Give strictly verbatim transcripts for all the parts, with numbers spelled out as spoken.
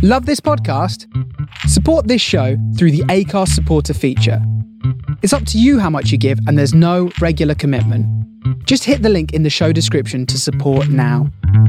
Love this podcast? Support this show through the Acast supporter feature. It's up to you how much you give, and there's no regular commitment. Just hit the link in the show description to support now.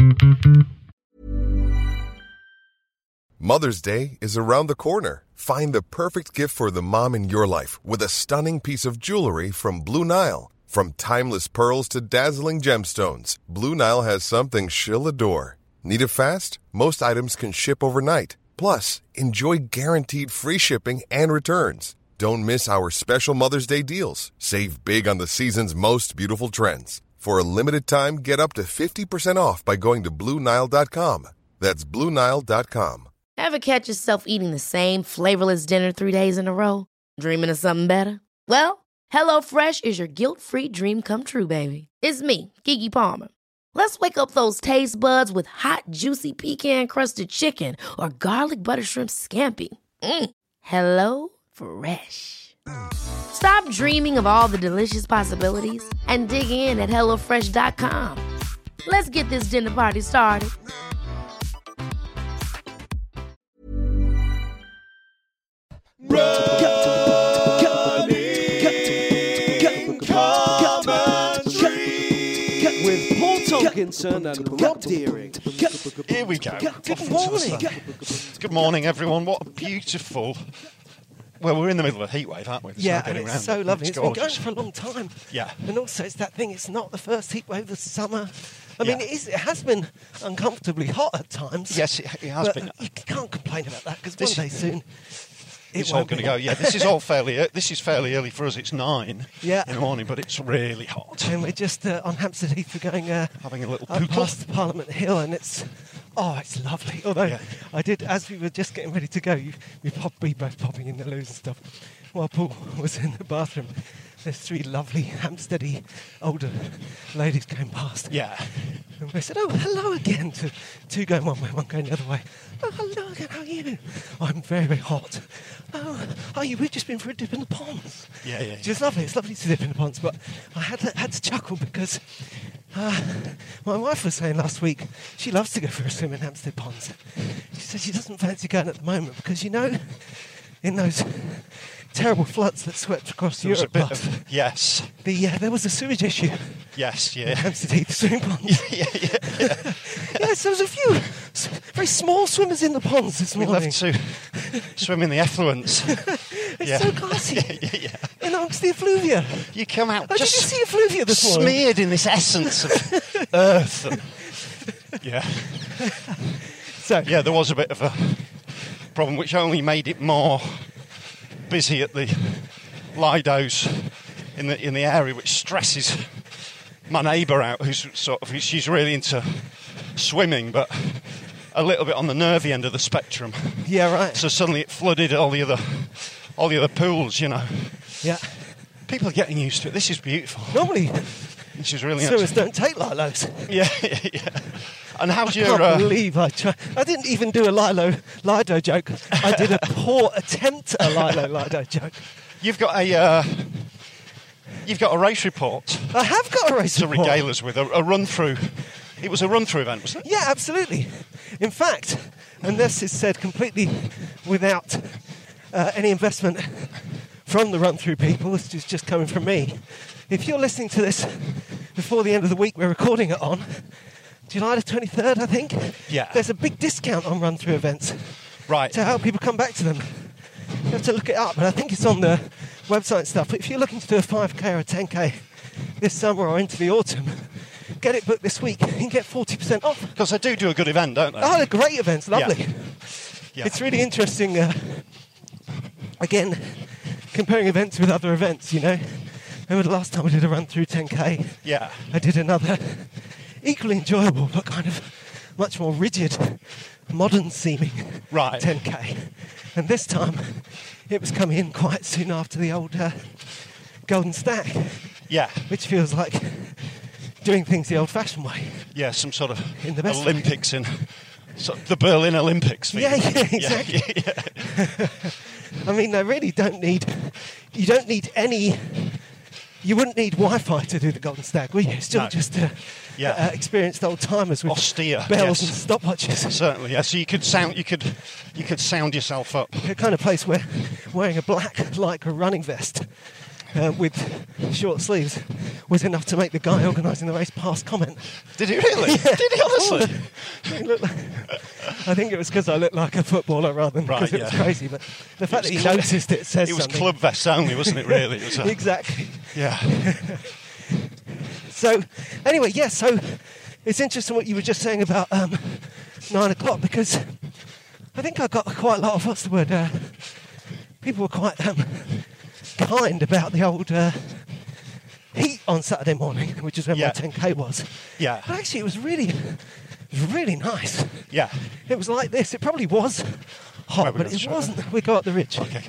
Mother's Day is around the corner. Find the perfect gift for the mom in your life with a stunning piece of jewelry from Blue Nile. From timeless pearls to dazzling gemstones, Blue Nile has something she'll adore. Need it fast? Most items can ship overnight. Plus, enjoy guaranteed free shipping and returns. Don't miss our special Mother's Day deals. Save big on the season's most beautiful trends. For a limited time, get up to fifty percent off by going to Blue Nile dot com. That's Blue Nile dot com. Ever catch yourself eating the same flavorless dinner three days in a row? Dreaming of something better? Well, HelloFresh is your guilt-free dream come true, baby. It's me, Keke Palmer. Let's wake up those taste buds with hot, juicy pecan-crusted chicken or garlic butter shrimp scampi. Mm. Hello Fresh. Stop dreaming of all the delicious possibilities and dig in at hello fresh dot com. Let's get this dinner party started. With Paul Tomkinson and Rob Deering. Here we go. Good morning. Good morning, everyone. What a beautiful... Well, we're in the middle of a heat wave, aren't we? There's Yeah, no getting and it's around so it. lovely. It's It's been going gorgeous. for a long time. Yeah. And also, it's that thing, it's not the first heat wave of the summer. I mean, Yeah. it, is, it has been uncomfortably hot at times. Yes, it, it has but been. you can't complain about that, because one This- day soon... It It's all won't going to be. go. Yeah, this is all fairly. e- This is fairly early for us. It's nine Yeah. in the morning, but it's really hot. And we're just uh, on Hampstead Heath, we're going uh, Having a little up poodle. past Parliament Hill, and it's oh, it's lovely. Although Yeah. I did, as we were just getting ready to go, you, we pop, we both popping in the loos and stuff. While Paul was in the bathroom, there's three lovely Hampsteady older ladies going past. Yeah. And we said, "Oh, hello again." To two going one way, one going the other way. "Oh, hello again. How are you?" "Oh, I'm very, very hot." "Oh, are you? We've just been for a dip in the ponds." Yeah, yeah, Which is lovely. It's lovely to dip in the ponds, but I had to, had to chuckle because uh, my wife was saying last week she loves to go for a swim in Hampstead Ponds. She said she doesn't fancy going at the moment because, you know, in those terrible floods that swept across There was a Europe, bit last- of yes, the uh, there was a sewage issue. yes, in yeah, Hampstead Heath swimming ponds. yeah, yeah. yeah. Yes, there was a few s- very small swimmers in the ponds this We morning. love to swim in the effluents. It's yeah. so classy. yeah, yeah, yeah. In amongst the effluvia. You come out Oh, just did you see effluvia this morning? smeared in this essence of earth. And, yeah, So, yeah. There was a bit of a problem, which only made it more busy at the Lidos in the in the area, which stresses my neighbour out, who's sort of she's really into swimming, but a little bit on the nervy end of the spectrum. yeah, right. So suddenly it flooded all the other all the other pools. You know, Yeah. people are getting used to it. This is beautiful. Normally, This is really swimmers don't take lilos. yeah, yeah, yeah. And how's I your? can't Uh, believe I tried. I didn't even do a Lilo Lido joke. I did a poor attempt at a Lilo Lido joke. you've got a uh, you've got a race report I have got a race to report. regale us with, a, a run through. It was a run through event, wasn't it? Yeah, absolutely. In fact, and this is said completely without uh, any investment from the run-through people, this is just coming from me. If you're listening to this before the end of the week we're recording it on, July the twenty-third, I think, Yeah. there's a big discount on run-through events Right. to help people come back to them. You have to look it up, but I think it's on the website and stuff. But if you're looking to do a five K or a ten K this summer or into the autumn, get it booked this week. You can get forty percent off. Because they do do a good event, don't they? Oh, they're great events, lovely. Yeah. Yeah. It's really interesting, uh, again, comparing events with other events, you know. Remember the last time I did a run through ten K? Yeah. I did another equally enjoyable, but kind of much more rigid, modern-seeming Right. ten K. And this time, it was coming in quite soon after the old uh, Golden Stack, Yeah. which feels like doing things the old-fashioned way. Yeah, some sort of In the best way. Olympics in sort of the Berlin Olympics. for Yeah, you. yeah, exactly. Yeah, yeah. I mean, they really don't need. You don't need any you wouldn't need Wi-Fi to do the Golden Stag, would you? Still No. just uh, Yeah. uh, experienced old timers with Austere, bells yes. and stopwatches. Certainly, yeah. So you could sound, you could, you could sound yourself up. The kind of place where wearing a black lycra running vest uh, with short sleeves was enough to make the guy organising the race pass comment. Did he really? Yeah. Did he honestly? He looked like- I think it was because I looked like a footballer rather than because Right, it was yeah. crazy. But the fact was that he cl- noticed it says It was something. club vests only, wasn't it? Really? It was a, Exactly. yeah. So, anyway, yeah, so it's interesting what you were just saying about um, nine o'clock because I think I got quite a lot of, what's the word, uh, people were quite um, kind about the old uh, heat on Saturday morning, which is when Yeah. my ten K was. Yeah. But actually, it was really, it was really nice. Yeah. It was like this. It probably was hot, Where we but go, it sure. wasn't. We go up the ridge. Okay.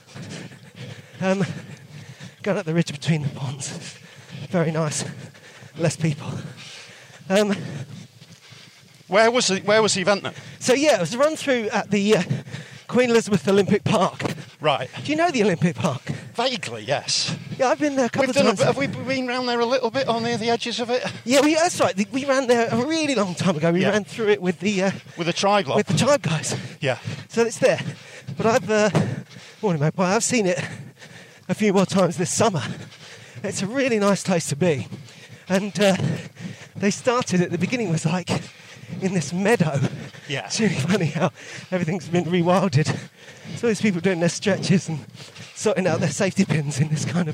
Um, going up the ridge between the ponds. Very nice. Less people. Um, Where was the Where was the event then? so yeah, it was a run through at the uh, Queen Elizabeth Olympic Park. Right. Do you know the Olympic Park? Vaguely, yes. Yeah, I've been there a couple We've of done a times. bit, have we been round there a little bit on near the edges of it Yeah, we, that's right. The- We ran there a really long time ago. We Yeah. ran through it with the uh, with a triglob? with the Chive guys. Yeah. So it's there. But I've uh, morning, mate. Well, I've seen it a few more times this summer. It's a really nice place to be. And uh, they started at the beginning was like in this meadow. Yeah. It's really funny how everything's been rewilded. So there's people doing their stretches and sorting out their safety pins in this kind of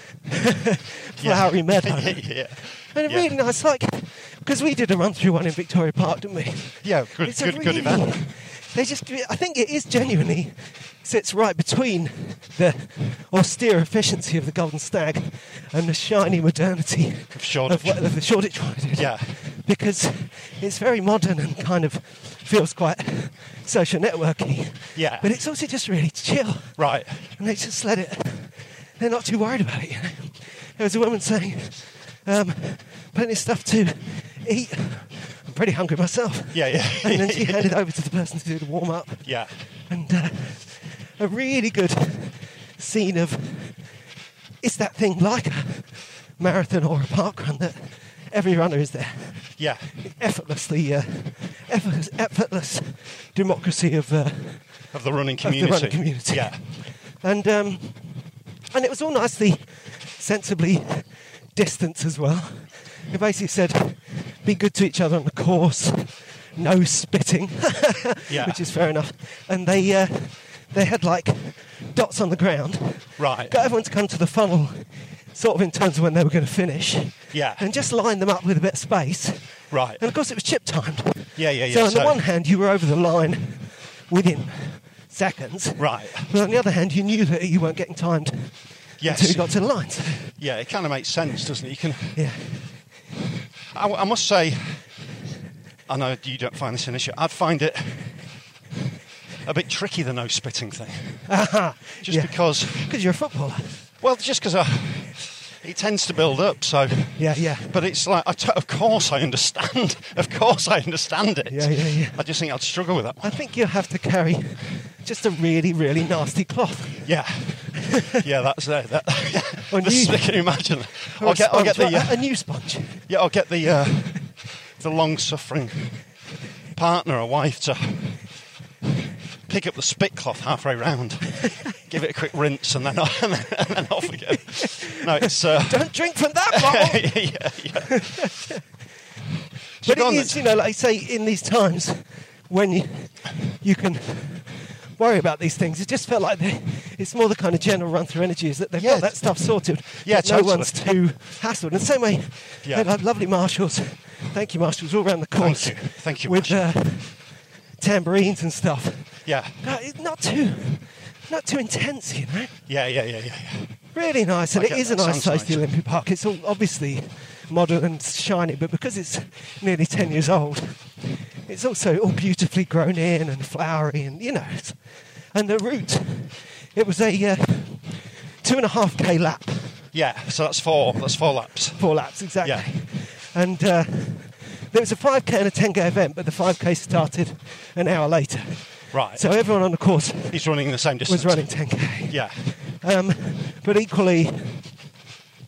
flowery meadow. yeah. And Yeah. really nice, like, because we did a run through one in Victoria Park, didn't we? Yeah, good, It's a good, good really- event. They just, I think it is genuinely sits right between the austere efficiency of the Golden Stag and the shiny modernity Of Shoreditch. of, what, of the Shoreditch one. I did. Yeah. Because it's very modern and kind of feels quite social networky. Yeah. But it's also just really chill. Right. And they just let it, they're not too worried about it, you know. There was a woman saying, um, plenty of stuff to eat. I'm pretty hungry myself. Yeah, yeah. And then she handed over to the person to do the warm up. Yeah. And uh, a really good scene of, it's that thing like a marathon or a park run that every runner is there. Yeah. Effortlessly, uh, effortless, effortless democracy of, uh, Of the running of community. the running community. Yeah. And um, and it was all nicely, sensibly distanced as well. It basically said, be good to each other on the course, no spitting, Yeah. which is fair enough. And they uh, they had like dots on the ground. Right. Got everyone to come to the funnel, sort of in terms of when they were going to finish. Yeah. And just line them up with a bit of space. Right. And of course it was chip timed. Yeah, yeah, yeah. So on the So- one hand, you were over the line within seconds. Right. But on the other hand, you knew that you weren't getting timed Yes. until you got to the lines. Yeah, it kind of makes sense, doesn't it? You can. Yeah. I, I must say, I know you don't find this an issue. I'd find it a bit tricky, the no spitting thing, just Yeah. because. Because you're a footballer. Well, just because it tends to build up. So. Yeah, yeah. But it's like, I t- of course I understand. Of course I understand it. Yeah, yeah, yeah. I just think I'd struggle with that I one. think you have to carry just a really, really nasty cloth. Yeah. Yeah, that's it. That, Or the, new- can you imagine? Or I'll a get, I'll get sponge, the, right? uh, a new sponge. yeah, I'll get the, uh, the long-suffering partner or wife to pick up the spit cloth halfway round, give it a quick rinse, and then, and then, and then off again. No, it's. Uh, Don't drink from that bottle. yeah, yeah. So But go it on is, then. you know, like I say, in these times when you you can worry about these things, it just felt like they, it's more the kind of general run through energy is that they've Yeah. got that stuff sorted. Yeah, that no totally. one's too hassled. And the same way, Yeah. they had lovely marshals. Thank you, marshals, all around the course. Thank you. Thank you, with Marshal. uh, tambourines and stuff. Yeah, No, it's not too, not too intense, you know. yeah, yeah, yeah, yeah. yeah. Really nice, and I it get is a that. nice Sounds place, the nice. Olympic Park. It's all obviously modern and shiny, but because it's nearly ten years old, it's also all beautifully grown in and flowery, and you know, it's, and the route, it was a uh, two and a half k lap, Yeah, so that's four. That's four laps. four laps exactly, Yeah. and uh, there was a five k and a ten k event, but the five k started an hour later, Right. so everyone on the course He's running the same distance. was running ten k. Yeah. Um, but equally,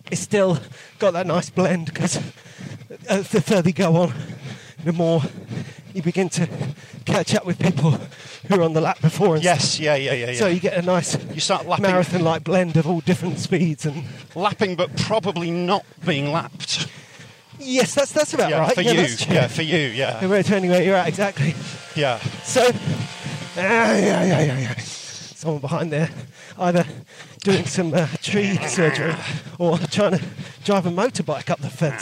it's still got that nice blend because uh, the further you go on, the more you begin to catch up with people who are on the lap before. And yes, stuff. yeah, yeah, yeah, yeah. So you get a nice you start lapping, marathon-like blend of all different speeds and lapping, but probably not being lapped. Yes, that's that's about yeah, right. For yeah, you, that's yeah, for you, yeah. Depending where you're at, exactly. Yeah. So, ah, yeah, yeah, yeah, yeah. Someone behind there, either doing some uh, tree surgery or trying to drive a motorbike up the fence.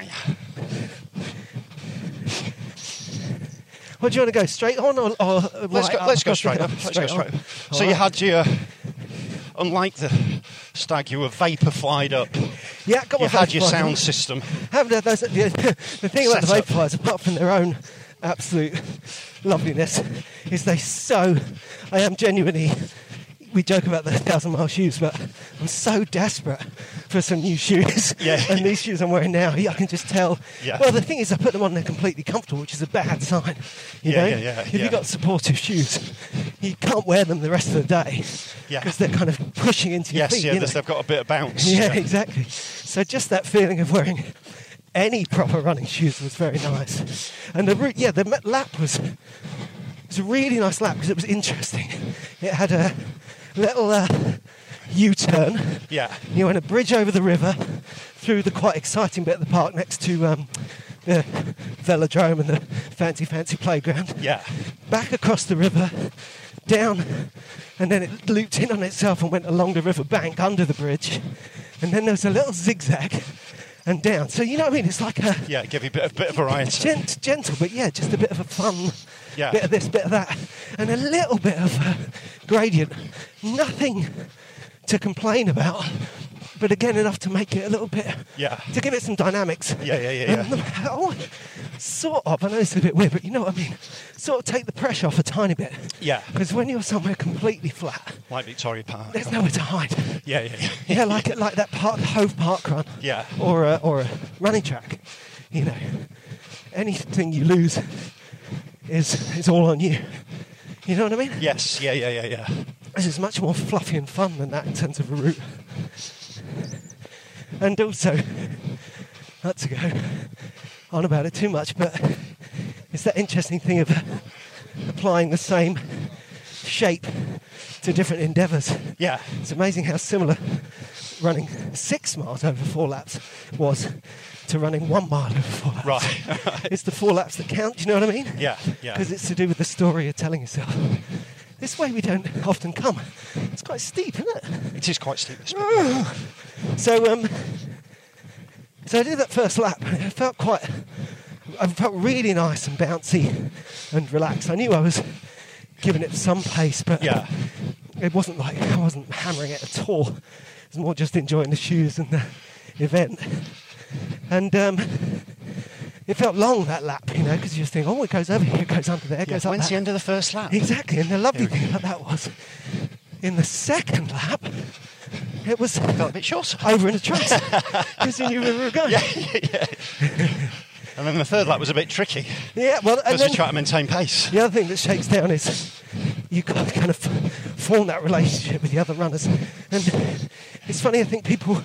What do you want to go straight on or, or right let's go? Up? Let's go straight up. Let's straight go straight on. up. So All you right. had your, unlike the stag, you were vapour-flied up. Yeah, got my You had your vapour sound flies. system. Haven't had those, the, the thing about the Set up. vape flies, apart from their own absolute loveliness, is they so. I am genuinely. We joke about the thousand mile shoes, but I'm so desperate for some new shoes. Yeah. And these shoes I'm wearing now, I can just tell. Yeah. Well, the thing is, I put them on, they're completely comfortable, which is a bad sign. You Yeah, know? yeah, yeah, If yeah. you've got supportive shoes, you can't wear them the rest of the day. Yeah. Because they're kind of pushing into your Yes, feet. yeah, you know? they've got a bit of bounce. Yeah, exactly. So just that feeling of wearing any proper running shoes was very nice. And the route, yeah, the ma- lap was, it was a really nice lap because it was interesting. It had a little uh, U-turn. Yeah. You went a bridge over the river through the quite exciting bit of the park next to um, the velodrome and the fancy, fancy playground. Yeah. Back across the river, down, and then it looped in on itself and went along the river bank under the bridge. And then there was a little zigzag and down. So, you know what I mean? It's like a Yeah, give you a bit of, bit of variety. gent, gentle, but yeah, just a bit of a fun Yeah. bit of this, bit of that. And a little bit of uh, gradient. Nothing to complain about. But again, enough to make it a little bit, Yeah. to give it some dynamics. Yeah, yeah, yeah, And the- oh, sort of, I know it's a bit weird, but you know what I mean? Sort of take the pressure off a tiny bit. Yeah. Because when you're somewhere completely flat, Like Victoria Park. there's nowhere to hide. Yeah, yeah, yeah. Yeah, like like that park, Hove Park run. Yeah. Or a, or a running track. You know, anything you lose is is all on you. You know what I mean? Yes, yeah, yeah, yeah, yeah. This is much more fluffy and fun than that in terms of a route. And also, not to go on about it too much, but it's that interesting thing of uh, applying the same shape to different endeavours. Yeah. It's amazing how similar running six miles over four laps was to running one mile over four laps. Right. It's the four laps that count, do you know what I mean? Yeah, yeah. Because it's to do with the story you're telling yourself. This way we don't often come. It's quite steep, isn't it? It is quite steep, this bit. So, um, so I did that first lap. And it felt quite, I felt really nice and bouncy and relaxed. I knew I was giving it some pace, but Yeah. it wasn't like I wasn't hammering it at all. It was more just enjoying the shoes and the event. And um, it felt long, that lap, you know, because you just think, oh, it goes over here, it goes under there, it Yeah, goes up when's that. the end of the first lap? Exactly, and the lovely Here we thing about that was, in the second lap, it was Felt a bit shorter. over in a trace, because you knew where we were going. Yeah, yeah, yeah. And then the third lap was a bit tricky Yeah, well, and because then we try to maintain pace. the other thing that shakes down is you got to kind of form that relationship with the other runners. And it's funny, I think people,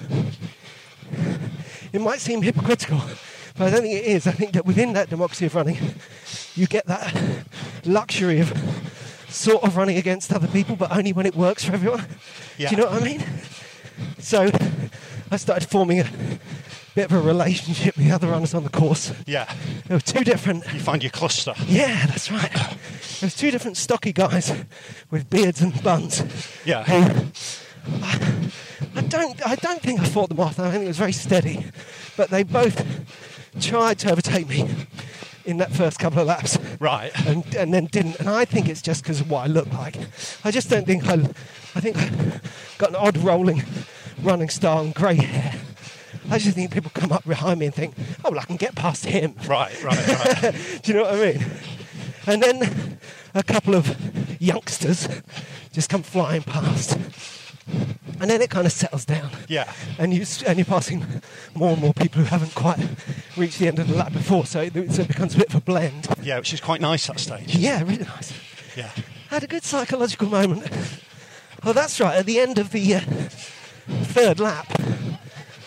it might seem hypocritical, but I don't think it is. I think that within that democracy of running, you get that luxury of sort of running against other people, but only when it works for everyone. Yeah. Do you know what I mean? So I started forming a bit of a relationship with the other runners on the course. Yeah. There were two different... You find your cluster. Yeah, that's right. There's two different stocky guys with beards and buns. Yeah. Who I, I don't I don't think I fought them off. I think it was very steady. But they both tried to overtake me in that first couple of laps. Right. And and then didn't. And I think it's just because of what I look like. I just don't think I I think I've got an odd rolling running style and grey hair. I just think people come up behind me and think, oh, well, I can get past him. Right, right, right. Do you know what I mean? And then a couple of youngsters just come flying past. And then it kind of settles down. Yeah. And, you, and you're passing more and more people who haven't quite reached the end of the lap before, so it, so it becomes a bit of a blend. Yeah, which is quite nice, that stage. Yeah, really nice. Yeah. I had a good psychological moment. Oh, that's right, at the end of the uh, third lap,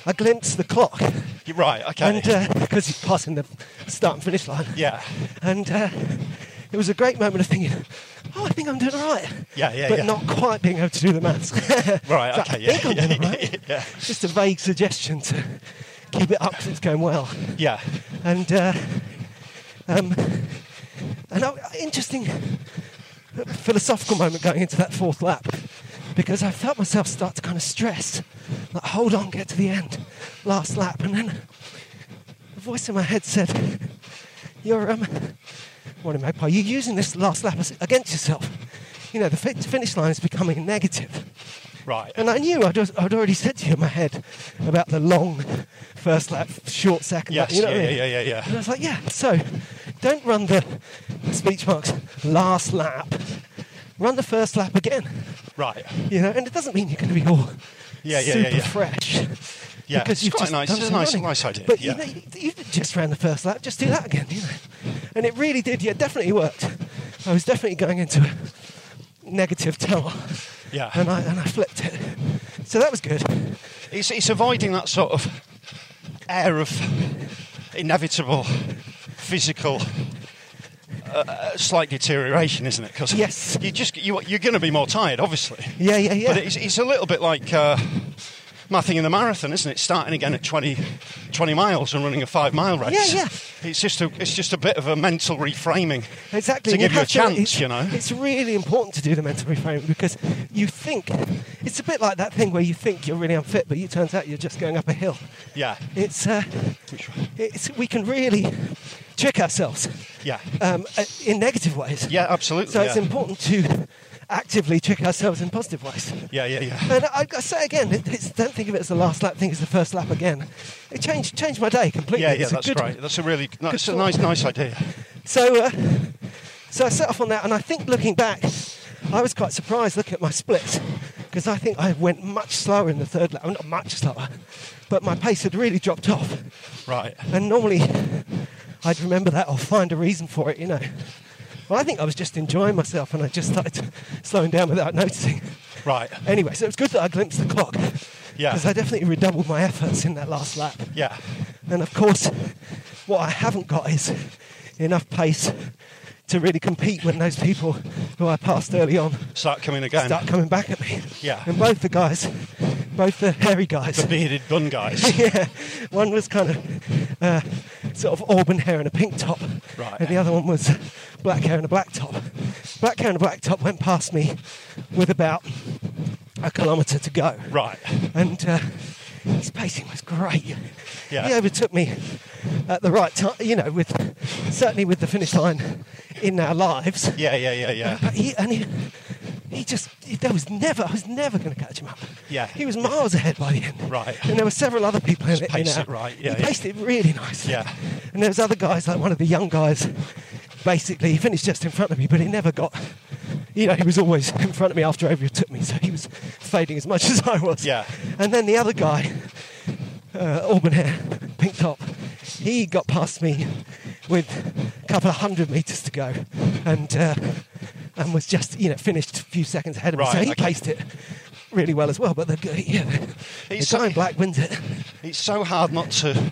I glimpsed the clock. You're right, okay. And because he's passing the start and finish line. Yeah. And uh, it was a great moment of thinking, oh, I think I'm doing all right. Yeah, yeah, But yeah. not quite being able to do the maths. Right, So okay, I yeah, think I'm yeah, doing all yeah, right. yeah. Just a vague suggestion to keep it up because it's going well. Yeah. And uh, um, an interesting philosophical moment going into that fourth lap, because I felt myself start to kind of stress, like, hold on, get to the end, last lap. And then a voice in my head said, you're, um, what am I, are you using this last lap as- against yourself? You know, the fi- finish line is becoming negative. Right. And I knew, I'd, I'd already said to you in my head about the long first lap, short second lap, Yes, you know yeah, what I mean? yeah, yeah, yeah, And I yeah. was like, yeah, so don't run the speech marks last lap. Run the first lap again. Right. You know, and it doesn't mean you're going to be all Yeah, yeah, super yeah, yeah. fresh. Yeah, because it's you've quite just nice. done It's a some nice, running. nice idea. But yeah. you know, you, you just ran the first lap. Just do that again. You know, and it really did. Yeah, it definitely worked. I was definitely going into a negative tunnel. Yeah. And I and I flipped it. So that was good. It's, it's avoiding that sort of air of inevitable physical uh, slight deterioration, isn't it? Because Yes. you just you, you're going to be more tired, obviously. Yeah, yeah, yeah. But it's, it's a little bit like uh, my thing in the marathon, isn't it? Starting again at twenty, twenty miles and running a five mile race. Yeah, yeah. It's just a it's just a bit of a mental reframing. Exactly. To and give you a have chance, it's, you know. It's really important to do the mental reframing, because you think it's a bit like that thing where you think you're really unfit, but it turns out you're just going up a hill. Yeah. It's uh, Which one? it's we can really trick ourselves. Yeah. Um, uh, in negative ways. Yeah, absolutely. So yeah. it's important to actively trick ourselves in positive ways. Yeah, yeah, yeah. And I, I say again, it, it's, don't think of it as the last lap. Think it's the first lap again. It changed changed my day completely. Yeah, yeah, It's a that's good- great. That's a really that's a thought. nice, nice idea. So, uh, so I set off on that, and I think looking back, I was quite surprised looking at my splits, because I think I went much slower in the third lap. Well, not much slower, but my pace had really dropped off. Right. And normally, I'd remember that or find a reason for it, you know. Well, I think I was just enjoying myself, and I just started slowing down without noticing. Right. Anyway, so it was good that I glimpsed the clock. Yeah. Because I definitely redoubled my efforts in that last lap. Yeah. And of course, what I haven't got is enough pace to really compete when those people who I passed early on Start coming again. start coming back at me. Yeah. And both the guys, both the hairy guys. The bearded bun guys. Yeah. One was kind of uh, sort of auburn hair and a pink top. Right. And the other one was black hair and a black top. Black hair and a black top went past me with about a kilometre to go. Right. And uh, his pacing was great. Yeah. He overtook me at the right time, you know, with certainly with the finish line in our lives. Yeah, yeah, yeah, yeah. But he, and he, he just, there was never, I was never going to catch him up. Yeah. He was miles ahead by the end. Right. And there were several other people in Just it. paced in it our- right, yeah, He yeah. paced it really nicely. Yeah. And there was other guys, like one of the young guys, basically, he finished just in front of me, but he never got, you know, he was always in front of me after he overtook me, so he was fading as much as I was. Yeah. And then the other guy, uh, auburn hair, pink top, he got past me with a couple of hundred metres to go, and uh, and was just, you know, finished a few seconds ahead of me. Right, So he okay. paced it really well as well. But the g- yeah, the, the It's guy in so- black wins it. It's so hard not to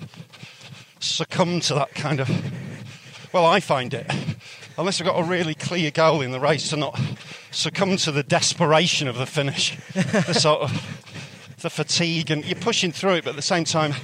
succumb to that kind of. Well, I find it. Unless I've got a really clear goal in the race, to not succumb to the desperation of the finish, the sort of the fatigue, and you're pushing through it, but at the same time,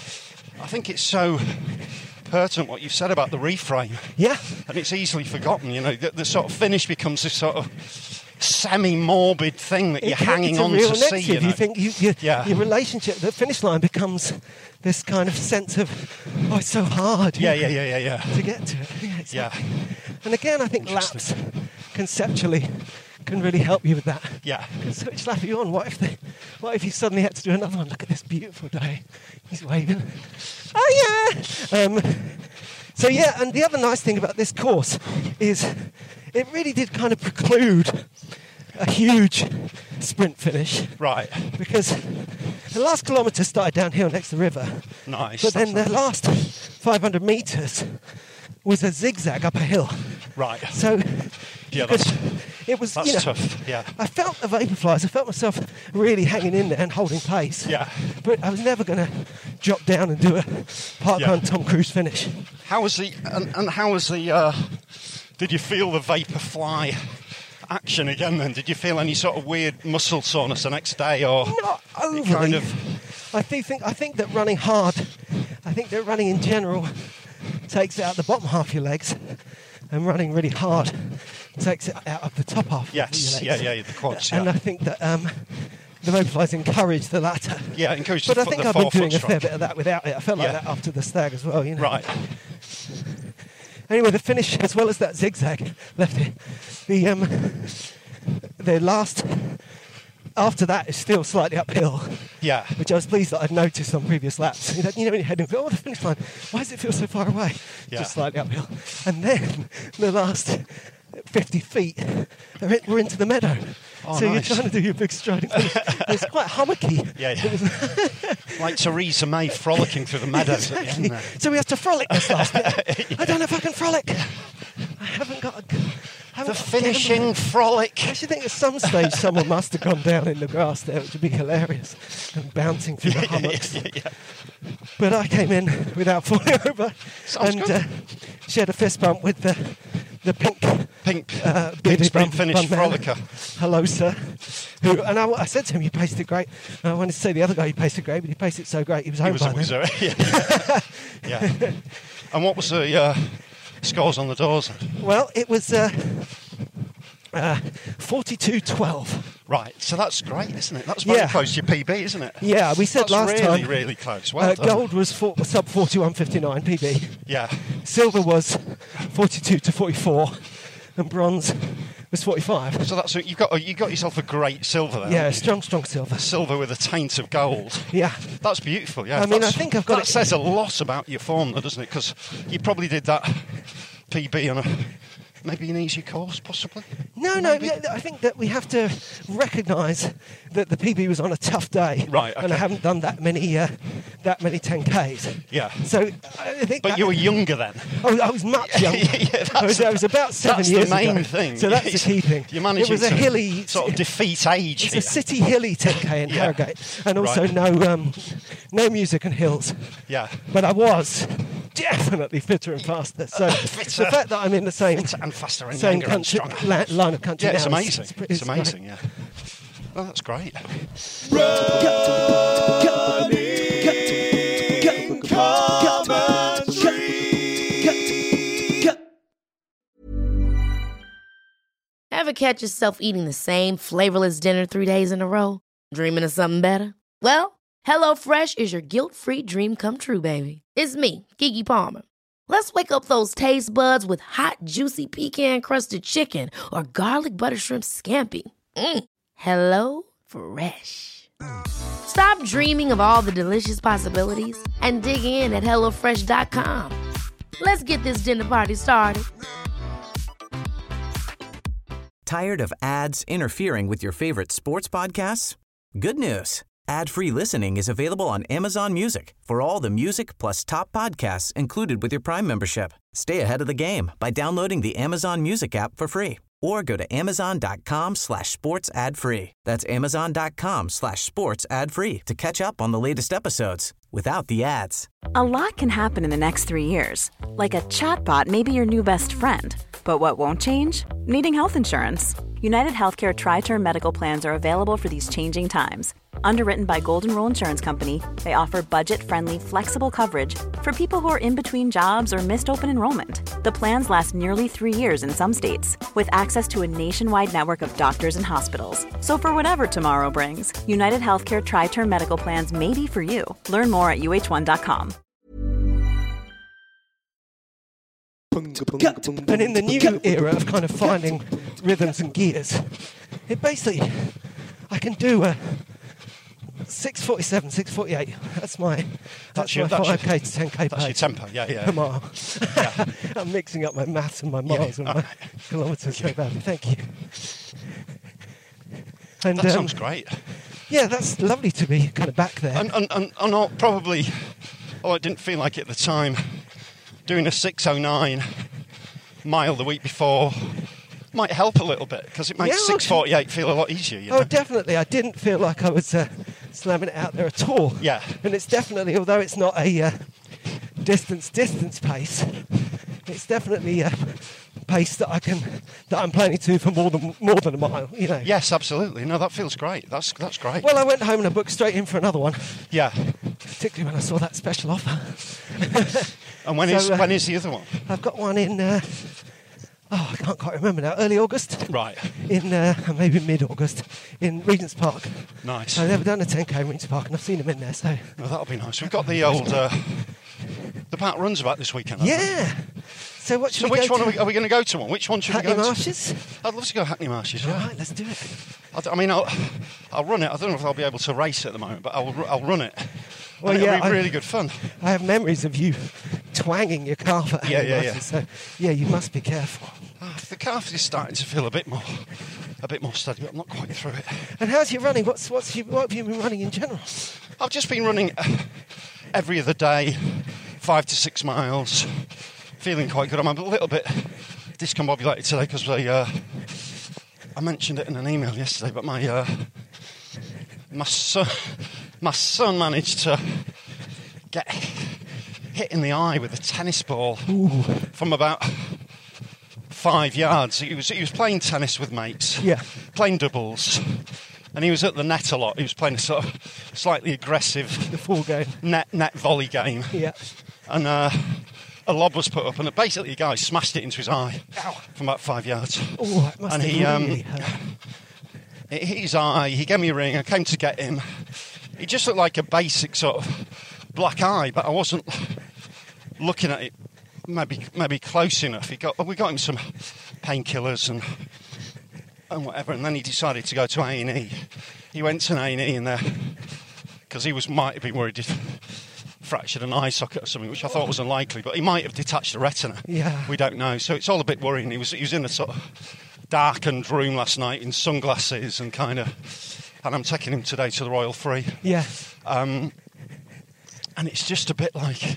I think it's so pertinent what you've said about the reframe, Yeah. and it's easily forgotten. You know, the, the sort of finish becomes this sort of semi-morbid thing that you're It- hanging it's a on real to see. negative. You know? You think you, you, Yeah. your relationship, the finish line becomes this kind of sense of, oh, it's so hard. Yeah, yeah, yeah, yeah, yeah. To get to it. Yeah, Yeah. exactly. And again, I think laps conceptually can really help you with that. Yeah. Because which lap are you on? What if they, what if you suddenly had to do another one? Look at this beautiful day. He's waving. Oh yeah. Um, so yeah, and the other nice thing about this course is it really did kind of preclude a huge sprint finish. Right. Because the last kilometre started downhill next to the river. Nice. But then That's the last five hundred metres was a zigzag up a hill. Right. So Yeah, you, could, that's- it was, That's you know, tough, yeah. I felt the Vaporflies. I felt myself really hanging in there and holding pace. Yeah. But I was never going to drop down and do a parkrun Yeah. Tom Cruise finish. How was the and, and how was the? Uh, did you feel the Vaporfly action again? Then did you feel any sort of weird muscle soreness the next day, or Not overly. kind of? I do think I think that running hard, I think that running in general takes out the bottom half of your legs, and running really hard takes it out of the top half Yes, of your legs. yeah, yeah, the quads. And Yeah, I think that um, the Vaporflies encourage the latter. yeah, encourage But the, I fo- think the I've been forefoot doing a strike. fair bit of that without it. I felt like Yeah. that after the stag as well, you know. Right. Anyway, the finish, as well as that zigzag left it, the um, the last after that is still slightly uphill, Yeah. which I was pleased that I'd noticed on previous laps. You know, you know when you're heading, oh, the finish line, why does it feel so far away? Yeah. Just slightly uphill. And then the last fifty feet, they're in, we're into the meadow. Oh, so nice. you're trying to do your big striding finish. It's quite hummocky. Yeah, yeah. Like Theresa May frolicking through the meadows at the Exactly. end there. So we have to frolic this last bit. I don't know if I can frolic. I haven't got a... I The haven't got a finishing gamble. frolic. I actually think at some stage someone must have gone down in the grass there, which would be hilarious, and bouncing through the hummocks. yeah, yeah. But I came in without falling over, Sounds and good. uh, shared a fist bump with the the pink Pink, uh, pink bearded sprint bum- finish bum man. frolicer. Hello, sir. Who, and I, I said to him, "You paced it great." And I wanted to say the other guy, "You paced it great," but he paced it so great, he was home He was by a then. wizard. Yeah. yeah. And what was the uh, scores on the doors then? Well, it was uh, uh, forty-two twelve. Right, so that's great, isn't it? That's very Yeah. close to your P B, isn't it? Yeah, we said That's last really, time. really close. Well uh, done. gold was for, sub forty-one fifty-nine P B. Yeah. Silver was forty-two to forty-four, and bronze was forty-five. So that's you got you got yourself a great silver there. Yeah, haven't you? strong, strong silver. Silver with a taint of gold. Yeah. That's beautiful. Yeah. I mean, That's- I think I've got that it- says a lot about your form, though, doesn't it? Because you probably did that P B on a maybe an easy course, possibly. No, no, Maybe. yeah, I think that we have to recognise that the P B was on a tough day. Right, And I okay. haven't done that many uh, that many ten Ks. Yeah. So I think But that- you were younger then. Oh, I was much younger. Yeah, I, was, that's- I was about seven That's years the main ago. thing. So that's the key thing. You're managing it was a to hilly sort of defeat age. It's here. a city hilly ten K in Yeah. Harrogate, and also Right. no um, no music and hills. Yeah. But I was definitely fitter and faster. So Fitter. the fact that I'm in the same Fitter and faster and same younger and country, stronger. la- line of country Yeah, it's now is- amazing. is It's, pretty- is great. amazing. Yeah. Well, that's great. Ever catch yourself eating the same flavorless dinner three days in a row? Dreaming of something better? Well, HelloFresh is your guilt-free dream come true, baby. It's me, Keke Palmer. Let's wake up those taste buds with hot, juicy pecan-crusted chicken or garlic butter shrimp scampi. Mm. Hello Fresh. Stop dreaming of all the delicious possibilities and dig in at hello fresh dot com. Let's get this dinner party started. Tired of ads interfering with your favorite sports podcasts? Good news. Ad-free listening is available on Amazon Music for all the music plus top podcasts included with your Prime membership. Stay ahead of the game by downloading the Amazon Music app for free or go to amazon.com slash sports ad free. That's amazon.com slash sports ad free to catch up on the latest episodes without the ads. A lot can happen in the next three years. Like a chatbot may be your new best friend. But what won't change? Needing health insurance. United Healthcare Tri-Term Medical Plans are available for these changing times. Underwritten by Golden Rule Insurance Company, they offer budget-friendly, flexible coverage for people who are in between jobs or missed open enrollment. The plans last nearly three years in some states, with access to a nationwide network of doctors and hospitals. So for whatever tomorrow brings, United Healthcare Tri-Term Medical Plans may be for you. Learn more at U H one dot com. And in the new era of kind of finding rhythms and gears, it basically, I can do a six forty-seven, six forty-eight. That's my, that's your- my that's your- five K to ten K That's your pace tempo. Yeah, per yeah. mile. I'm mixing up my maths and my miles and my kilometres so badly. Thank you. And That um, sounds great. yeah, that's lovely to be kind of back there. And, and, and, and I'll probably, oh, it didn't feel like it at the time, doing a six oh nine mile the week before might help a little bit because it makes Yeah, six forty-eight feel a lot easier. You know? Oh, definitely. I didn't feel like I was uh, slamming it out there at all. Yeah. And it's definitely, although it's not a uh, distance distance pace, it's definitely a pace that I can that I'm planning to for more than more than a mile. You know. Yes, absolutely. No, that feels great. That's that's great. Well, I went home and I booked straight in for another one, yeah. particularly when I saw that special offer. And when So, is uh, when is the other one? I've got one in. Uh, oh, I can't quite remember now. Early August. Right. In uh, maybe mid-August in Regent's Park. Nice. I've never done a ten K in Regent's Park, and I've seen them in there. So Well, that'll be nice. We've got the old uh, the Park Runs about this weekend. haven't we? yeah. So what should So we which go one to? are we, are we going to go to? One? Which one should Hackney we go Marshes. to? I'd love to go Hackney Marshes. All Yeah. right, let's do it. I, d- I mean, I'll, I'll run it. I don't know if I'll be able to race at the moment, but I'll ru- I'll run it. Well, And yeah, it'll be I- really good fun. I have memories of you twanging your calf at Yeah, Hackney yeah, Marshes, yeah. So yeah, you must be careful. Oh, the calf is starting to feel a bit more, a bit more steady, but I'm not quite through it. And how's your running? What's what's you, what have you been running in general? I've just been running uh, every other day, five to six miles, feeling quite good. I'm a little bit discombobulated today because I, uh, I mentioned it in an email yesterday, but my uh, my son, my son managed to get hit in the eye with a tennis ball Ooh. from about five yards. He was he was playing tennis with mates, Yeah. playing doubles, and he was at the net a lot. He was playing a sort of slightly aggressive The full game. net net volley game, Yeah. and uh, a lob was put up, and basically a guy smashed it into his eye Ow. from about five yards. Oh, that must And have he, um, really hurt. It hit his eye. He gave me a ring. I came to get him. He just looked like a basic sort of black eye, but I wasn't looking at it maybe maybe close enough. He got we got him some painkillers and and whatever, and then he decided to go to A and E. He went to an A and E in there because he was might have been worried he'd fractured an eye socket or something, which I thought was unlikely, but he might have detached a retina. Yeah. We don't know, so it's all a bit worrying. He was he was in a sort of darkened room last night in sunglasses and kind of, and I'm taking him today to the Royal Free. Yeah. Um, and it's just a bit like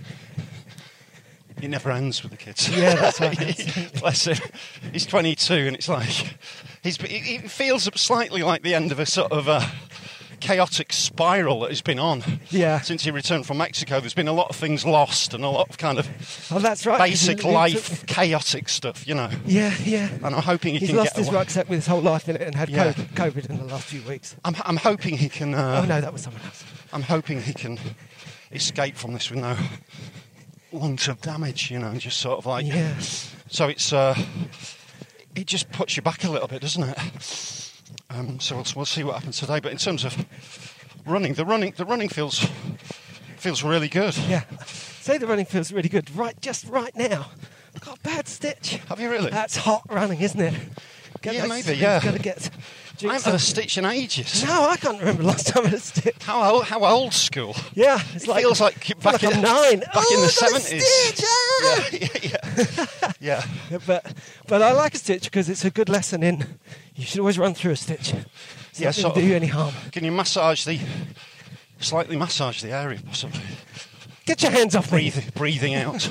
it never ends with the kids. Yeah, that's right. Bless him. He's twenty-two, and it's like he's. It feels slightly like the end of a sort of a chaotic spiral that he's been on. Yeah. Since he returned from Mexico, there's been a lot of things lost and a lot of kind of Oh, that's right. basic It- it life took- chaotic stuff, you know. Yeah, yeah. And I'm hoping he He's can lost get his away. rucksack with his whole life in it and had Yeah. COVID, COVID in the last few weeks. I'm, I'm hoping he can. Uh, Oh no, that was someone else. I'm hoping he can escape from this with no long-term damage, you know, and just sort of like. Yeah. So it's. Uh, it just puts you back a little bit, doesn't it? Um, so we'll, we'll see what happens today. But in terms of running, the running, the running feels feels really good. Yeah. Say the running feels really good. Right, just right now. I've got a bad stitch. Have you really? That's hot running, isn't it? Get Yeah, that- maybe, you've yeah. Got to get. I drink haven't had a some- stitch in ages. No, I can't remember the last time I had a stitch. How old, how old school? Yeah, it's It like feels like I feel back like in- I'm nine. back oh, in the I got a seventies. stitch, ah! Yeah, yeah, yeah. Yeah, But but I like a stitch because it's a good lesson in. You should always run through a stitch. It's Yeah, not sort going to of. do you any harm. Can you massage the, slightly massage the area, possibly? Get your hands off me. Breathe, breathing out.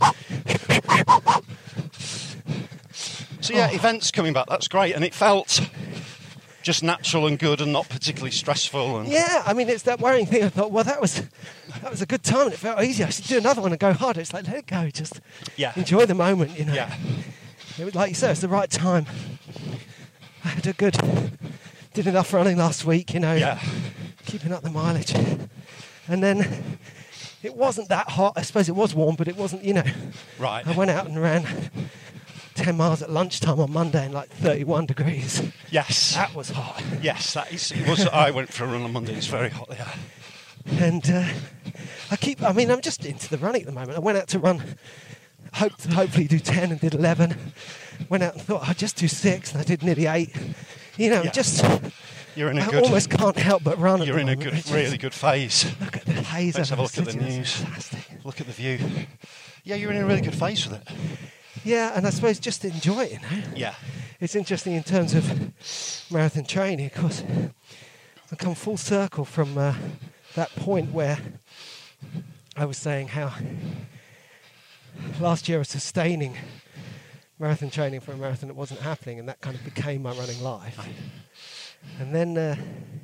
So yeah, Oh. events coming back. That's great, and it felt just natural and good, and not particularly stressful. And Yeah, I mean, it's that worrying thing. I thought, well, that was that was a good time, and it felt easy. I should do another one and go harder. It's like, let it go. Just Yeah. enjoy the moment, you know. yeah, It was like you said, it's the right time. I had a good, did enough running last week, you know, yeah, keeping up the mileage. And then it wasn't that hot. I suppose it was warm, but it wasn't, you know. right. I went out and ran ten miles at lunchtime on Monday in like thirty-one degrees. Yes, That was hot. yes. That is. It was. I went for a run on Monday. It's very hot there. And uh, I keep, I mean, I'm just into the running at the moment. I went out to run, hoped to hopefully do ten and did eleven. Went out and thought I'd just do six, and I did nearly eight. You know, Yeah. just, You're in a I good. almost can't help but run. at You're the in a moment. good, It's really just- good phase. Look at the haze. Let's have a over look at the city, it's news. fantastic. Look at the view. Yeah, you're in a really good phase with it. Yeah, and I suppose just to enjoy it, you know. Yeah. It's interesting in terms of marathon training, of course. I've come full circle from uh, that point where I was saying how last year I was sustaining marathon training for a marathon that wasn't happening, and that kind of became my running life. And then uh,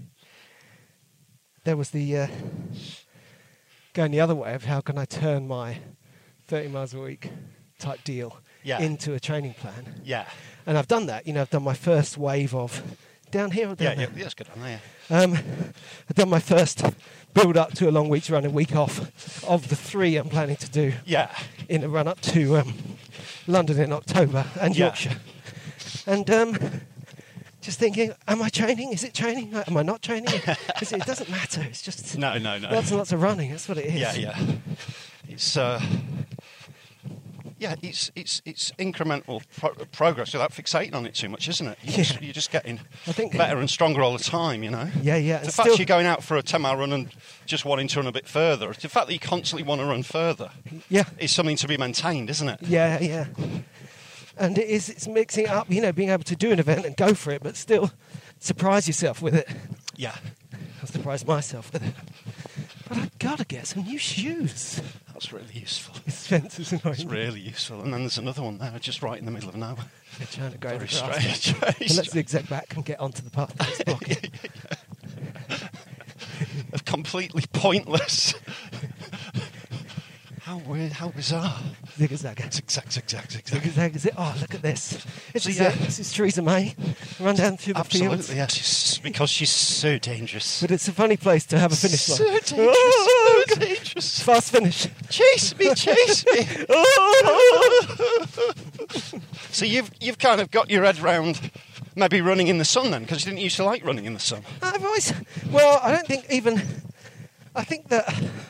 there was the uh, going the other way of how can I turn my thirty miles a week type deal Yeah. into a training plan. Yeah. And I've done that. You know, I've done my first wave of down here or down Yeah, there. yeah, yeah, that's good on there. Um, I've done my first build up to a long week's run, a week off of the three I'm planning to do Yeah. in a run up to um, London in October and Yeah. Yorkshire. And um, just thinking, am I training? Is it training? Am I not training? Is it, it doesn't matter. It's just No, no, no. lots and lots of running. That's what it is. Yeah, yeah. It's uh, yeah, it's it's it's incremental pro- progress without fixating on it too much, isn't it? You Yeah. just, you're just getting I think- better and stronger all the time, you know. Yeah, yeah. The and fact still- you're going out for a ten mile run and just wanting to run a bit further, the fact that you constantly want to run further, Yeah. is something to be maintained, isn't it? Yeah, yeah. And it is, it's mixing it up, you know, being able to do an event and go for it, but still surprise yourself with it. Yeah. I surprised myself with it. But I've got to get some new shoes. That's really useful. Spencer's annoying. It's really useful. And then there's another one there, just right in the middle of nowhere. They're trying to grow Very the grass. strange. Very So let's strange. zigzag back and get onto the path that's blocking. Completely pointless. How weird, how bizarre. Zigzag. Zigzag, zigzag, zigzag. Zigzag is it? Oh, look at this. This So, is yeah. it. This is Theresa May. Run down through the Absolutely, fields. yes. It's because she's so dangerous. But it's a funny place to have a finish So line. dangerous, Oh, so dangerous. fast finish. Chase me, chase me. So you've you've kind of got your head round maybe running in the sun then, because you didn't used to like running in the sun. I've always, well, I don't think even, I think that,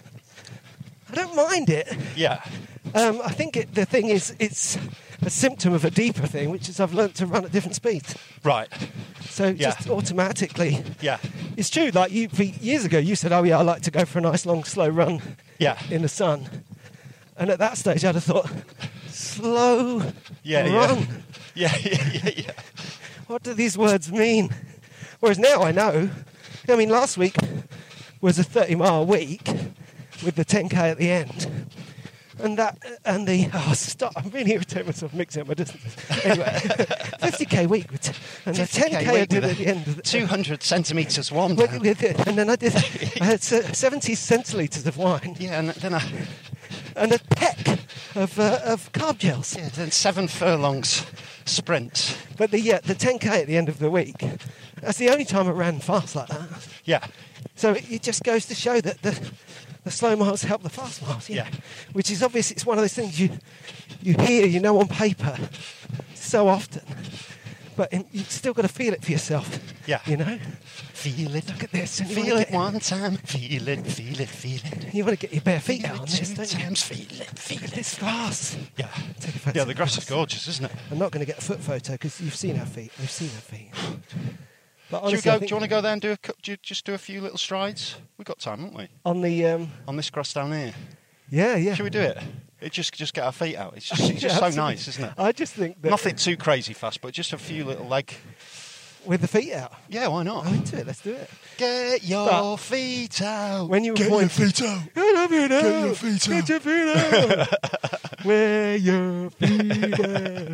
I don't mind it. Yeah. Um, I think it, the thing is, it's a symptom of a deeper thing, which is I've learnt to run at different speeds. Right. So Yeah. just automatically, Yeah. it's true. Like you, for years ago, you said, "Oh yeah, I like to go for a nice long slow run Yeah. in the sun," and at that stage, I'd have thought, "Slow Yeah, yeah. run." Yeah, yeah, yeah, yeah. What do these words mean? Whereas now I know. I mean, last week was a thirty mile week with the ten K at the end. And that, and the, oh, stop, I'm really irritating myself mixing up my distances. Anyway, fifty K week, with t- and the ten K I did at the end. Of the, two hundred centimetres one Well, down. with it, and then I did, I had se- seventy centilitres of wine Yeah, and then I, and a peck of, uh, of carb gels. yeah, then seven furlongs sprint. But the, yeah, the ten K at the end of the week, that's the only time I ran fast like that. Yeah. So it, it just goes to show that the, the slow miles help the fast miles. Yeah. Yeah. Which is obvious. It's one of those things you you hear, you know, on paper so often, but in, you've still got to feel it for yourself. Yeah. You know, Feel it. look at this. And you Feel wanna it get- one time. Feel it, feel it, feel it. You want to get your bare feet Feel out it on this, two don't you? times. Feel it, feel it. It's grass. Yeah. Take a photo Yeah, of the grass is grass. gorgeous, isn't it? I'm not going to get a foot photo because you've seen our feet. We've seen our feet. But Do you, honestly, go, I do think you want to go there and do a, cou- do you just do a few little strides? We've got time, haven't we? on the um, On this grass down here. yeah, yeah. Should we do it? It just just get our feet out. It's just, it's Yeah, just so absolutely. nice, isn't it? I just think that Nothing too crazy fast, but just a few little leg. with the feet out. Yeah, why not? I'm into it. Let's do it. Get your But- feet out. When you were Get your pointing- feet out. Get your feet out. Get your feet Get out. your feet out. Where your feet out.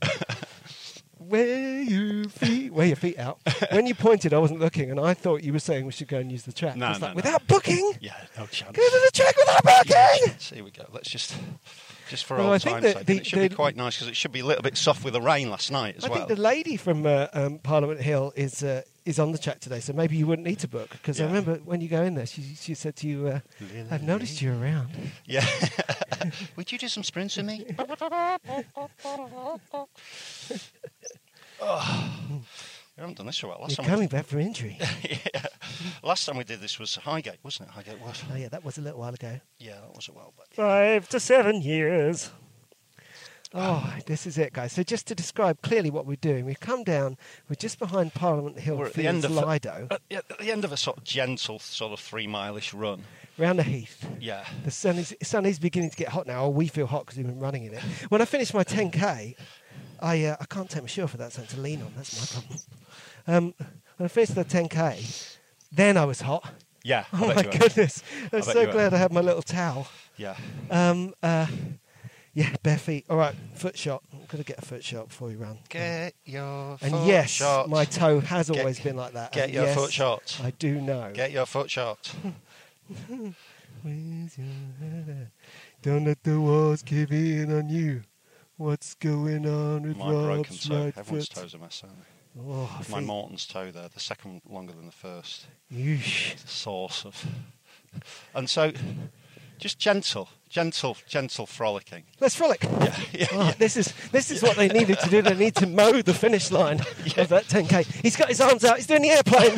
Where your feet. Where your feet out. When you pointed, I wasn't looking, and I thought you were saying we should go and use the track. No, I was no, like, no. without booking. Yeah, no chance. Go to the track without booking. So here we go. Let's just, just for Well, old I think time's that sake. the- And it should the- be quite nice because it should be a little bit soft with the rain last night as I well. think the lady from uh, um, Parliament Hill is uh, is on the track today, so maybe you wouldn't need to book. Because I Yeah. remember when you go in there, she she said to you, uh, "I've noticed you around." Yeah. Would you do some sprints with me? Oh, we haven't done this for a while. Last You're time, coming back from injury. we, yeah. Last time we did this was Highgate, wasn't it? Highgate was. Oh yeah, that was a little while ago. Yeah, that was a while back. Five to seven years. Oh, this is it, guys. So just to describe clearly what we're doing, we've come down, we're just behind Parliament Hill We're at the Fields, end of Lido, at, yeah, at the end of a sort of gentle, sort of three-mile-ish run. round the heath. Yeah. The sun is, sun is beginning to get hot now, or we feel hot because we've been running in it. When I finish my ten K, I uh, I can't take my shoe off without something to lean on. That's my problem. Um, when I finished the ten K, then I was hot. Yeah. I Oh bet my you were. goodness! I'm bet so you were. glad I had my little towel. Yeah. Um, uh, Yeah, bare feet. All right, foot shot. I'm going to get a foot shot before we run. Get your And foot yes, shot. my toe has Get- always been like that. Get And your yes, foot shot. I do know. Get your foot shot. Where's your head at? Don't let the walls give in on you. What's going on with My broken Rob's toe. right Everyone's foot? toes are messed, aren't they? Oh, My feet. Morton's toe there, the second longer than the first. Yeesh. The source of. And so, just gentle, gentle, gentle frolicking. Let's frolic. Yeah, yeah, Oh, yeah. This is this is what they needed to do. They need to mow the finish line of that ten K. He's got his arms out. He's doing the airplane.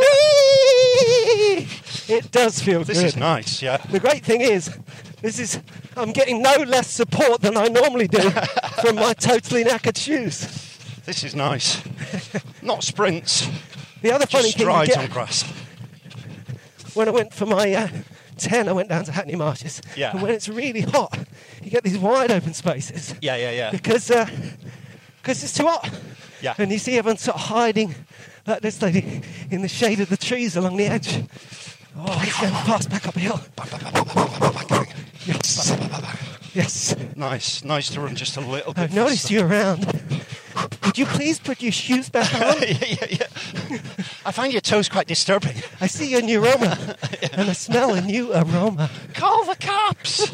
Whee! It does feel This good. is nice, yeah. The great thing is, this is I'm getting no less support than I normally do from my totally knackered shoes. This is nice. Not sprints, The other funny just thing you strides get, on grass. when I went for my uh, ten, I went down to Hackney Marshes. Yeah. And when it's really hot, you get these wide open spaces. Yeah, yeah, yeah. Because uh, cause it's too hot. Yeah. And you see everyone sort of hiding, like this lady, in the shade of the trees along the edge. Oh, he's going fast back up a hill. Yes. Yes. Nice, nice to run just a little bit. I've noticed faster. you around. Would you please put your shoes back on? yeah, yeah, yeah. I find your toes quite disturbing. I see a new aroma, and I smell a new aroma. Call the cops!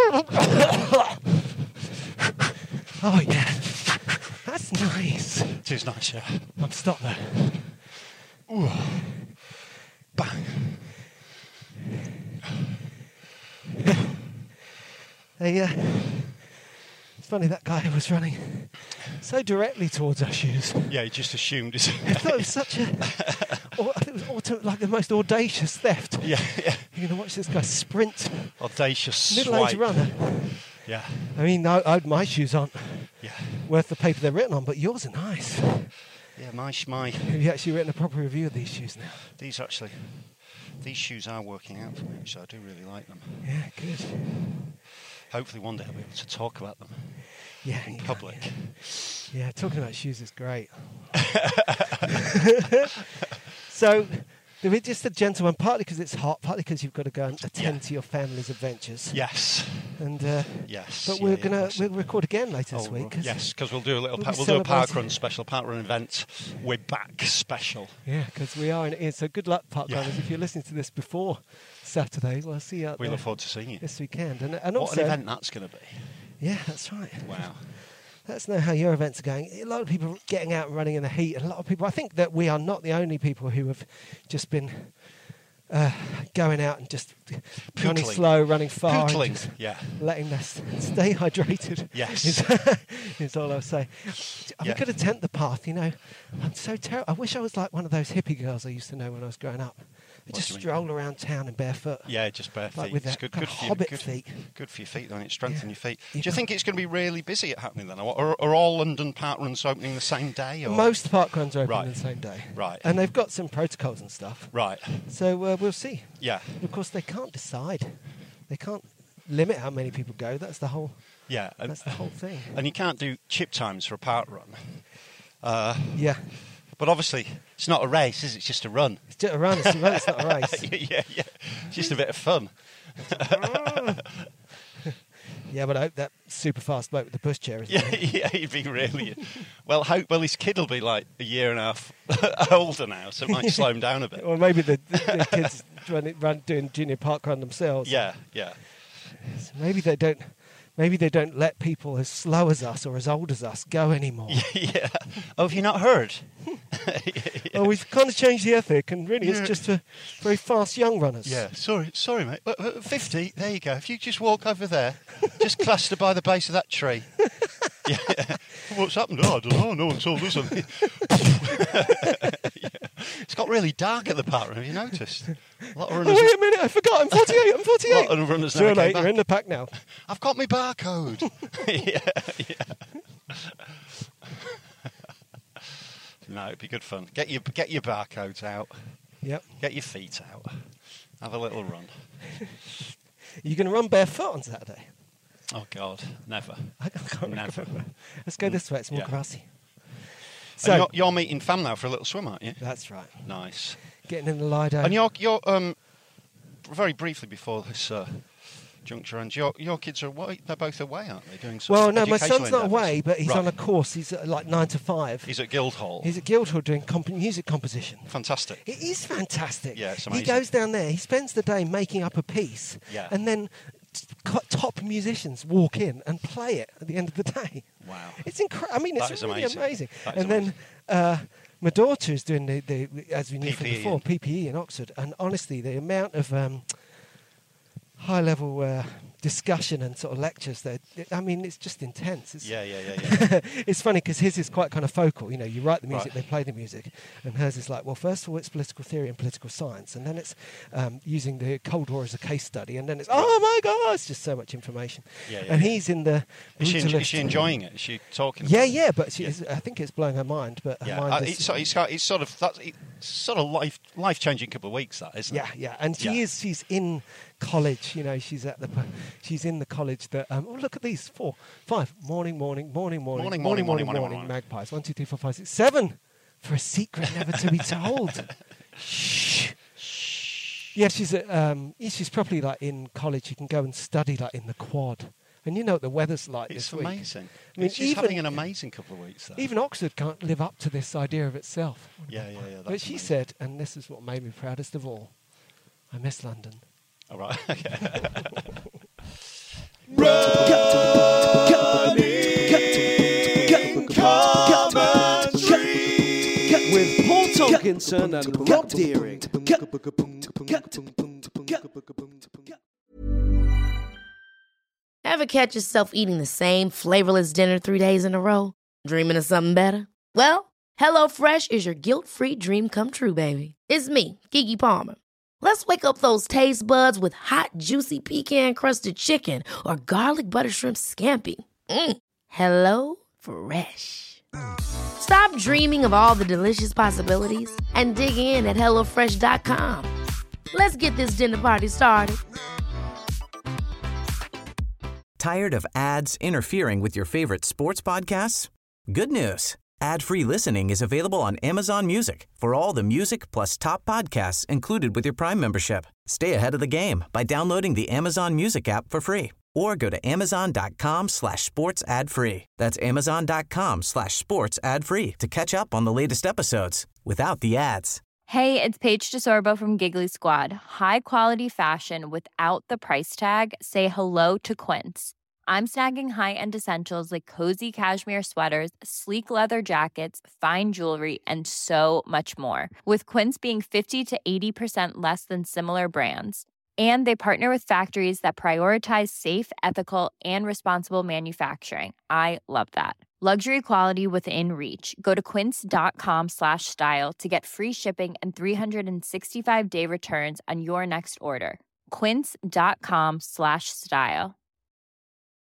Oh, yeah. That's nice. It is nice, yeah. I'm stopped there. Ooh. Bang. They, uh, it's funny, that guy who was running so directly towards our shoes. Yeah, he just assumed it's... I thought it was such a, or, I think it was auto, like the most audacious theft. yeah, yeah. You're going to watch this guy sprint. Audacious Middle-aged swipe. runner. Yeah, I mean, no, I, my shoes aren't yeah. worth the paper they're written on, but yours are nice. Yeah, my, sh- my... Have you actually written a proper review of these shoes now? These actually... These shoes are working out for me, so I do really like them. Yeah, good. Hopefully one day I'll be able to talk about them Yeah, in yeah, public. Yeah. yeah, talking about shoes is great. So, there is just a gentle one, partly because it's hot, partly because you've got to go and attend Yeah. to your family's adventures. Yes, And uh, yes. but yeah, we're yeah, gonna that's- we'll record again later this Oh, week. 'cause- yes, because we'll do a little. we'll Pa- be we'll do a park celebrating- run special, park run event. We're back special. Yeah, because we are in it. So good luck, park Yeah. runners. If you're listening to this before Saturday, well, I'll see you out We there look forward to seeing you. this weekend. And and What also, an event that's going to be! yeah, that's right. Wow. Let us know how your events are going. A lot of people getting out and running in the heat, and a lot of people. I think that we are not the only people who have just been uh, going out and just running Pootling. slow, running far, and Pootling. just Yeah. letting us stay hydrated. Yes. is, is all I'll say. I'm Yeah. going to tempt the path. You know, I'm so terrible. I wish I was like one of those hippie girls I used to know when I was growing up. They What just do you mean? stroll around town in barefoot. Yeah, just bare feet. Like with it's that good, kind good of for you. hobbit Good, feet. good for your feet, though, and it strengthens Yeah. your feet. You Do you got- think it's going to be really busy at happening then? Or are, are all London park runs opening the same day? Or? Most park runs are open Right. on the same day. Right. And they've got some protocols and stuff. Right. So uh, we'll see. Yeah. Of course, they can't decide. They can't limit how many people go. That's the whole. Yeah. And, That's the whole thing. and you can't do chip times for a park run. Uh, Yeah, but obviously, it's not a race, is it? It's just a run. it's just a run. It's a run. It's not a race. yeah, yeah. Just a bit of fun. Yeah, but I hope that super fast bloke with the pushchair is. Yeah, yeah, he'd be really. Well, hope well his kid will be like a year and a half older now, so it might slow him down a bit. Or maybe the, the, the kids run, run doing junior park run themselves. Yeah, yeah. So maybe they don't. Maybe they don't let people as slow as us or as old as us go anymore. Yeah. Oh, have you not heard? Oh, we've kind of changed the ethic, and really, Yeah. it's just for very fast young runners. Yeah. Sorry, sorry, mate. Uh, uh, Fifty. There you go. If you just walk over there, just cluster by the base of that tree. Yeah. What's happened? Oh, I don't know. No one told us anything. Yeah. It's got really dark at the park run. Have you noticed? A lot of Oh, runners. wait a minute! I forgot. I'm forty-eight. I'm A forty-eight. lot of runners Too never came late. back. You're in the pack now. I've got my barcode. yeah, yeah. No, it'd be good fun. Get your get your barcodes out. Yep. Get your feet out. Have a little run. You're going to run barefoot on Saturday. Oh God, never. I can't Never. remember. Let's go this way. It's more Yeah. grassy. So So you're, you're meeting fam now for a little swim, aren't you? that's right. Nice. Getting in the Lido. And you're you're um very briefly before this uh, juncture. And your your kids are away. They're both away, aren't they? Doing some Well, no, my educational son's not endeavours? away, but he's Right. on a course. He's at like nine to five. He's at Guildhall. He's at Guildhall doing comp- music composition. Fantastic. It is fantastic. Yeah, it's He amazing. goes down there, he spends the day making up a piece, Yeah. and then t- co- top musicians walk in and play it at the end of the day. Wow. It's incredible. I mean, it's That is really amazing. amazing. That is And then uh, my daughter is doing the, the as we knew from P P E. before, P P E in Oxford, and honestly, the amount of um, high-level uh, discussion and sort of lectures that I mean, it's just intense. It's, Yeah, yeah, yeah, yeah. it's funny because his is quite kind of focal. You know, you write the music, Right. they play the music, and hers is like, well, first of all, it's political theory and political science, and then it's um, using the Cold War as a case study, and then it's, oh my God, it's just so much information. Yeah, yeah, and yeah. he's in the Is she, brutalist- is she enjoying it? Is she talking? Yeah, about it? yeah, but she Yeah. is, I think it's blowing her mind. But her Yeah, mind uh, is, it's, so- it's, got- it's sort of that's it's sort of life life changing couple of weeks, that isn't yeah, it? yeah, and she Yeah. is. She's in college. You know, she's at the. po- She's in the college that. Um, oh, look at these four, five. Morning, morning, morning, morning, Morning, morning, morning, morning, morning, morning. morning. Magpies. One, two, three, four, five, six, seven. For a secret never to be told. Shh. Yeah, she's at, um, yeah, she's probably like in college. You can go and study like in the quad, and you know what the weather's like It's this week. amazing. I mean, She's even- having an amazing couple of weeks. There. Even Oxford can't live up to this idea of itself. yeah, yeah, yeah. But that's she amazing. said, and this is what made me proudest of all, I miss London. All right. Okay. With Paul Tomkinson and Rob Deering. Ever catch yourself eating the same flavorless dinner three days in a row? Dreaming of something better? Well, HelloFresh is your guilt-free dream come true, baby. It's me, Keke Palmer. Let's wake up those taste buds with hot, juicy pecan-crusted chicken or garlic butter shrimp scampi. Mm. Hello Fresh. Stop dreaming of all the delicious possibilities and dig in at hello fresh dot com. Let's get this dinner party started. Tired of ads interfering with your favorite sports podcasts? Good news. Ad-free listening is available on Amazon Music for all the music plus top podcasts included with your Prime membership. Stay ahead of the game by downloading the Amazon Music app for free or go to amazon.com slash sports ad free. That's amazon.com slash sports ad free to catch up on the latest episodes without the ads. Hey, it's Paige DeSorbo from Giggly Squad. High quality fashion without the price tag. Say hello to Quince. I'm snagging high-end essentials like cozy cashmere sweaters, sleek leather jackets, fine jewelry, and so much more. With Quince being fifty to eighty percent less than similar brands. And they partner with factories that prioritize safe, ethical, and responsible manufacturing. I love that. Luxury quality within reach. Go to quince.com slash style to get free shipping and three sixty-five day returns on your next order. Quince.com slash style.